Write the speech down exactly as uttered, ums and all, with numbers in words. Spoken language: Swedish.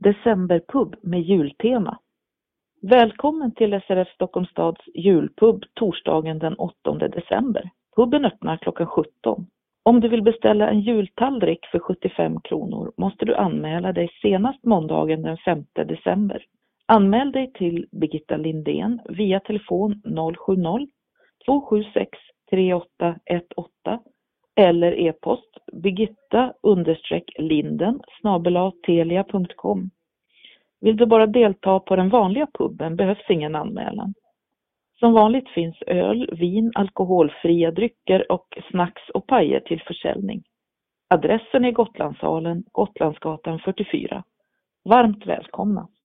decemberpub med jultema. Välkommen till S R F Stockholms stads julpub torsdagen den åttonde december. Puben öppnar klockan sjutton. Om du vill beställa en jultallrik för sjuttiofem kronor måste du anmäla dig senast måndagen den femte december. Anmäl dig till Birgitta Lindén via telefon noll sju noll två sju sex tre åtta ett åtta eller e-post birgitta linden snabel-a telia punkt com. Vill du bara delta på den vanliga puben behövs ingen anmälan. Som vanligt finns öl, vin, alkoholfria drycker och snacks och pajer till försäljning. Adressen är Gotlandssalen, Gotlandsgatan fyrtiofyra. Varmt välkomna!